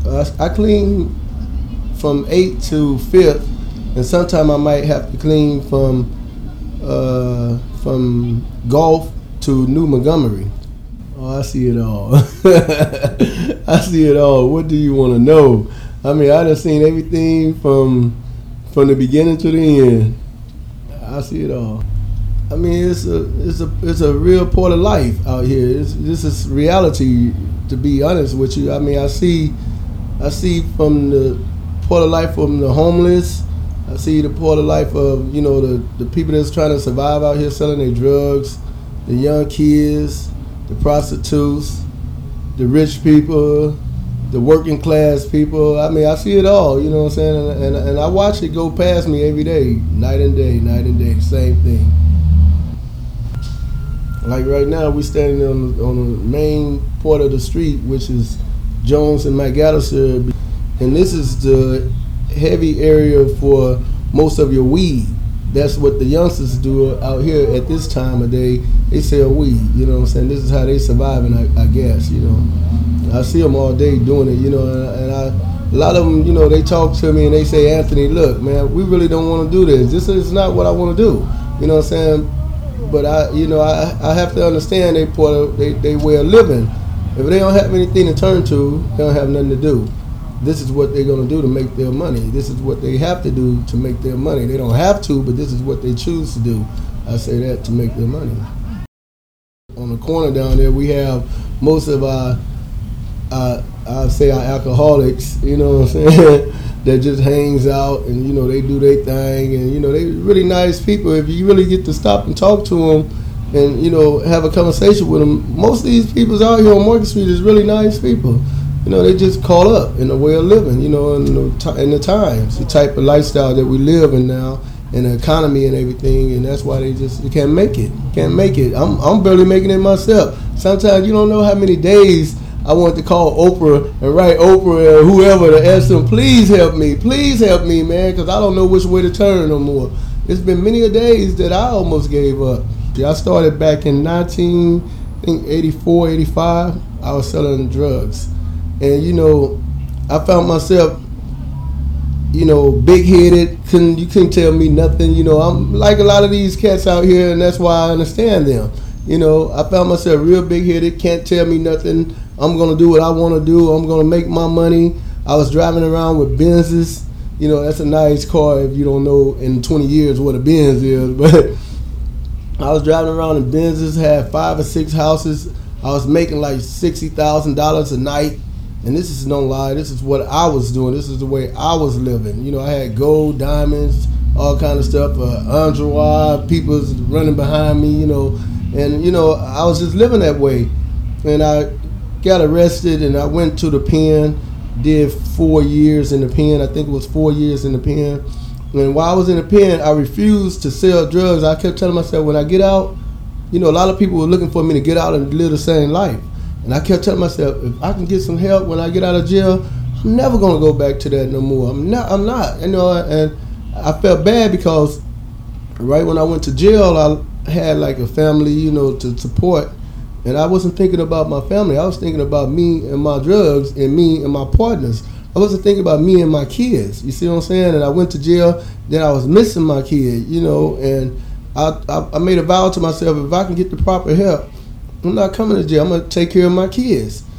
I clean from 8th to 5th, and sometimes I might have to clean from Gulf to New Montgomery. Oh, I see it all. I see it all. What do you want to know? I mean, I done seen everything from the beginning to the end. I see it all. I mean, it's a real part of life out here. This is reality, to be honest with you. I mean, I see from the part of life from the homeless. I see the part of life of, the people that's trying to survive out here selling their drugs, the young kids, the prostitutes, the rich people, the working class people. I mean, I see it all, you know what I'm saying? And I watch it go past me every day, night and day, same thing. Like right now, we're standing on the main part of the street, which is Jones and McAllister, and this is the heavy area for most of your weed. That's what the youngsters do out here at this time of day. They sell weed, you know what I'm saying? This is how they surviving, I guess, you know. I see them all day doing it, you know, and a lot of them, you know, they talk to me and they say, Anthony, look, man, we really don't want to do this. This is not what I want to do, you know what I'm saying? But I have to understand they way of living. If they don't have anything to turn to, they don't have nothing to do. This is what they're going to do to make their money. This is what they have to do to make their money. They don't have to, but this is what they choose to do. I say that to make their money. On the corner down there, we have most of our alcoholics, you know what I'm saying, that just hangs out and, you know, they do their thing. And, you know, they really nice people. If you really get to stop and talk to them and, you know, have a conversation with them, most of these people out here on Market Street is really nice people. You know, they just caught up in the way of living, you know, in the times, the type of lifestyle that we live in now, and the economy and everything, and that's why they can't make it. Can't make it. I'm barely making it myself. Sometimes you don't know how many days I want to call Oprah and write Oprah or whoever to ask them, please help me, man, because I don't know which way to turn no more. It's been many a days that I almost gave up. I started back in 1984, 85. I was selling drugs. And, you know, I found myself, you know, big-headed. You couldn't tell me nothing. You know, I'm like a lot of these cats out here, and that's why I understand them. You know, I found myself real big-headed, can't tell me nothing. I'm going to do what I want to do. I'm going to make my money. I was driving around with Benzes. You know, that's a nice car if you don't know in 20 years what a Benz is. But I was driving around in Benzes, had 5 or 6 houses. I was making like $60,000 a night. And this is no lie, this is what I was doing. This is the way I was living. You know, I had gold, diamonds, all kind of stuff, entourage, people running behind me, you know. And, you know, I was just living that way. And I got arrested and I went to the pen, did 4 years in the pen. I think it was 4 years in the pen. And while I was in the pen, I refused to sell drugs. I kept telling myself, when I get out, you know, a lot of people were looking for me to get out and live the same life. And I kept telling myself, if I can get some help when I get out of jail, I'm never going to go back to that no more. I'm not. You know, and I felt bad because right when I went to jail, I had like a family, you know, to support. And I wasn't thinking about my family. I was thinking about me and my drugs and me and my partners. I wasn't thinking about me and my kids. You see what I'm saying? And I went to jail, then I was missing my kid, you know, and I made a vow to myself, if I can get the proper help, I'm not coming to jail. I'm going to take care of my kids.